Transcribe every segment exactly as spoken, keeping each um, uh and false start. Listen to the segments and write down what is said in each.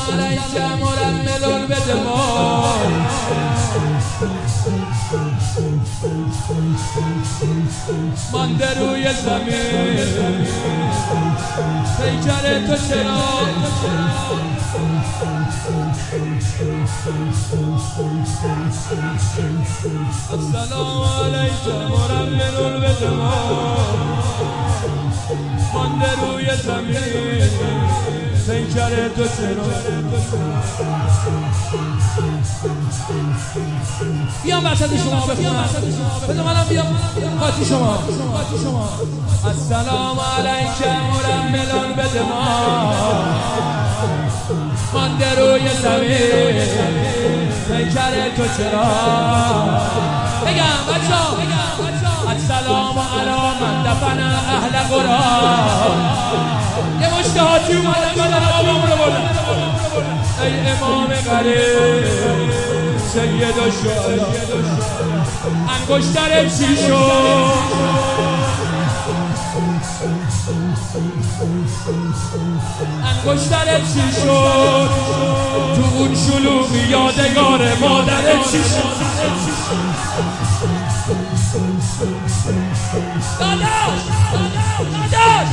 علیک مرمل بدمار مانده روی زمین پیکر تو چرا السلام علیک مرمل بدمار مانده روی زمین پیکر تو چرا بیام وسط شما بخونم بذار منم بیام قاطی شما السلام علیک مرمل بدمار مانده روی زمین پیکر تو چرا بگم بچه‌ها السلام علی من دفن اهل قرآن یه مشتهاتی اومدن بدن آبامون رو بردن ای امام غریب سید و شهدا انگشتر چی شد انگشتر چی شد تو اون شلوغی یادگار مادر چی شد داداش داداش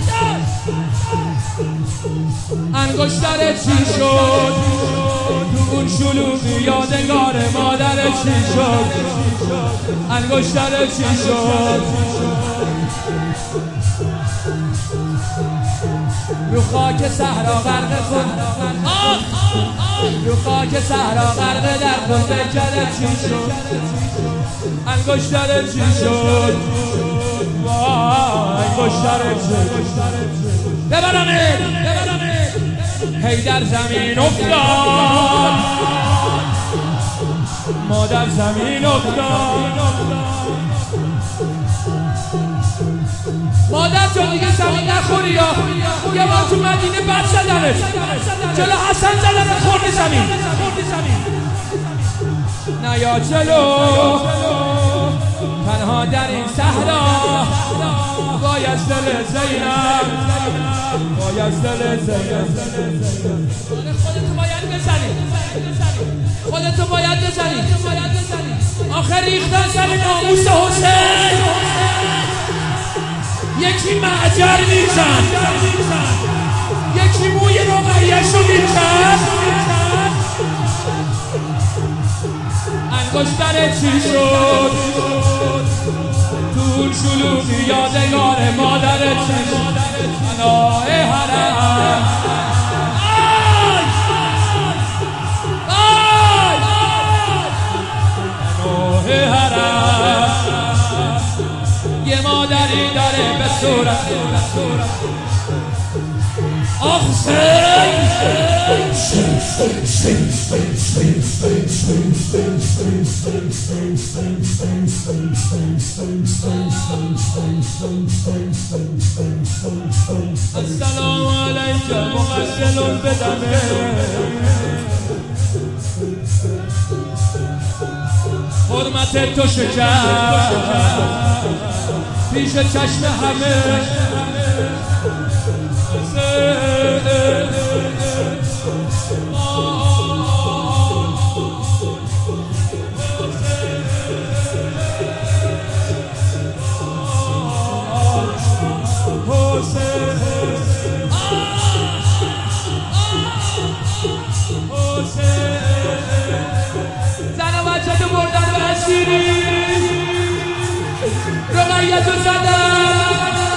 انگشتر چی شد تو اون شلوغی یادگار مادر چی شد انگشتر چی شد رو خاک صحرا غرق کن رو خاک صحرا غرق در کن پیکر چی شد انگشتر چی شد انگشتر چی شد ببرمید هی در زمین افتاد ما در زمین افتاد مادر جا دیگه زمین نخوری یا یه بار تو مدینه بد زدنت جلو حسن زدنت خوردی زمین نه یا جلو تنها در این صحرا باید دل زینب باید دل زینب خودتو باید بزنی خودتو باید بزنی آخر ریختن سر ناموس حسین یکی معجر میزن یکی موی رقیه‌شو میکن انگشتر چی شد تو شلوغی یادگار مادر چی شد اناه حرم اناه حرم یه مادری داره به صورت آخ السلام علیک مغسل بدمه حرمت تو شکر پیش چشم همه زن و بچه تو بردن به اسیری رقیه تو زدن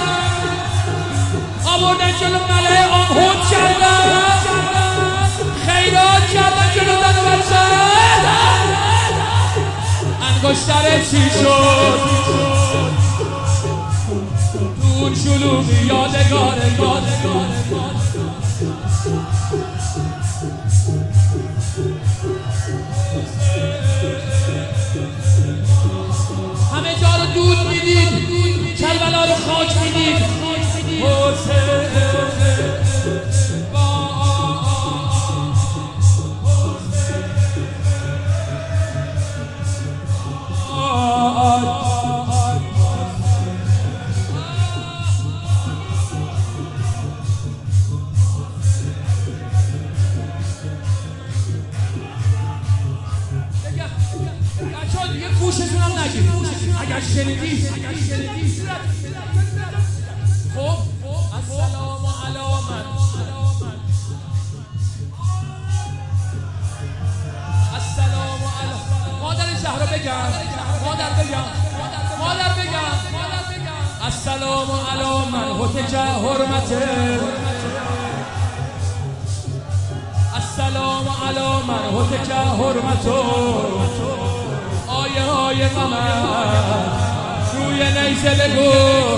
آوردن جلو ملعه آمهود کردن خیرات کردن جلو زن و بچه انگشتر چی شد تو اون شلوغی یادگار یادگار همه جا رو دود میدید کربلا رو خاک میدید شنیدی خب السلام علی من السلام علی مادر زهرا بگم مادر بگم مادر بگم السلام علی من هتج حرمته السلام علی من هتج حرمتو آیه های قمر روی نیزه بگو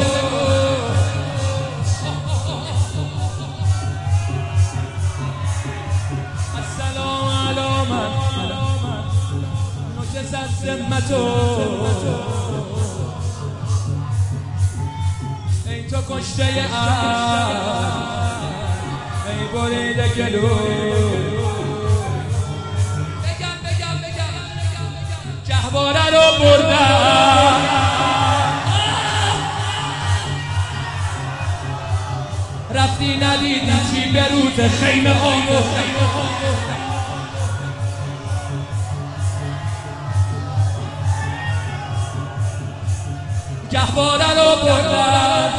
السلام علی من نجزت ذمتو ای تو کشته ام ای بریده گلو بگم بگم بگم جهواره رو بردم رفتی ندیدی چی به روز خیمه آمو جهواره رو بردم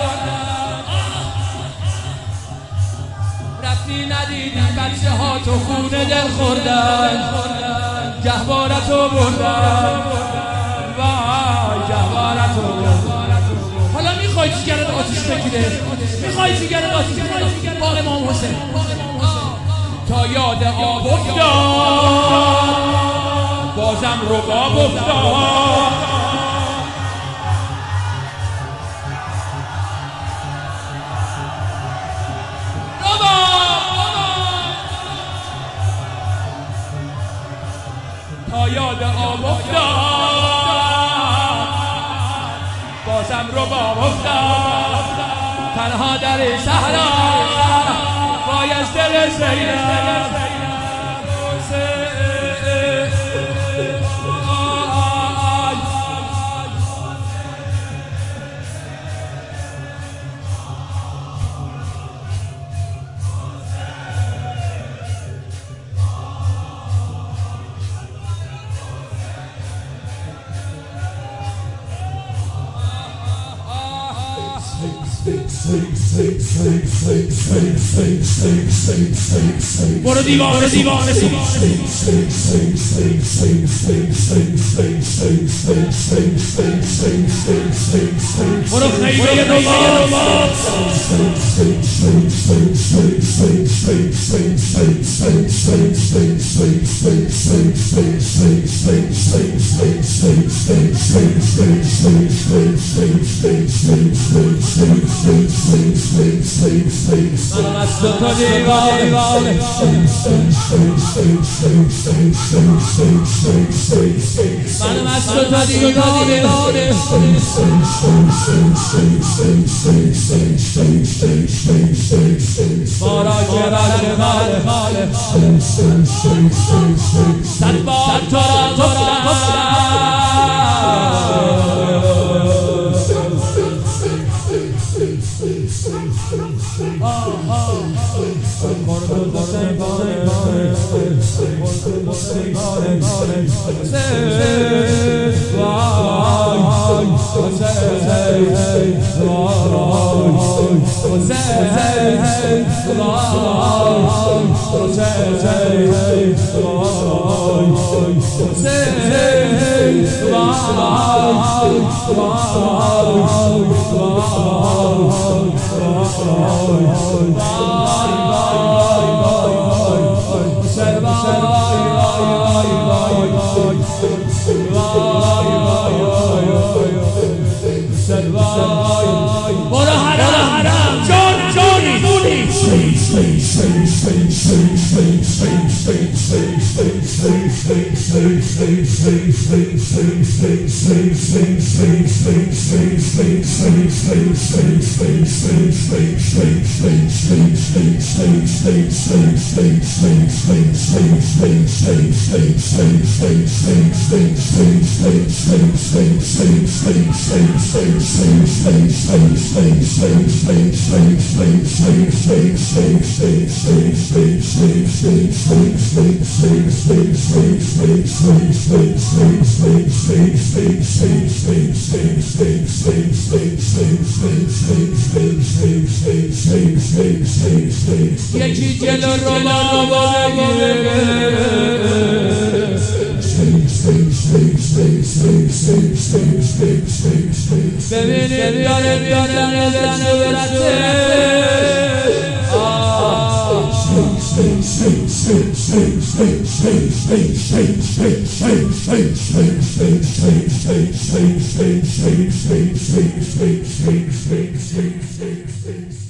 رفتی ندیدی بچه ها تو خونه دل خوردن جهواره تو بردن وای جهواره تو بردن حالا میخوای جیگرت آتیش بگیره میخوای جیگرت آتیش بگیره با امام حسین تا یاد آب افتاد بازم رباب افتاد تا یاد آب افتاد بازم رباب افتاد تنها در صحرا وای از دل زینب برو دیوانه دیوانه برو خیمه رباب منم از تو تو دیوانه منم از تو تو دیوانه ما را که بله بله صد بار تو را گفتم برو حرام حرام جون جونی جونی Stay, stay, stay, stay, stay, stay, stay, stay, stay, stay. یکی جلو رو ما ببینید داره بیانه بزنه برسه آه